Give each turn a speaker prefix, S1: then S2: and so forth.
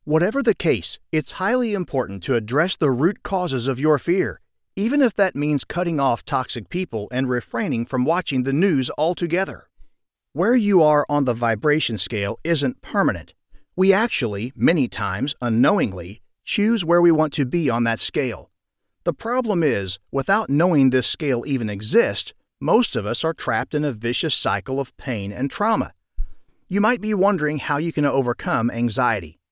S1: Whatever the case, it's highly important to address the root causes of your fear, even if that means cutting off toxic people and refraining from watching the news altogether. Where you are on the vibration scale isn't permanent. We actually, many times unknowingly, choose where we want to be on that scale. The problem is, without knowing this scale even exists, most of us are trapped in a vicious cycle of pain and trauma. You might be wondering how you can overcome anxiety.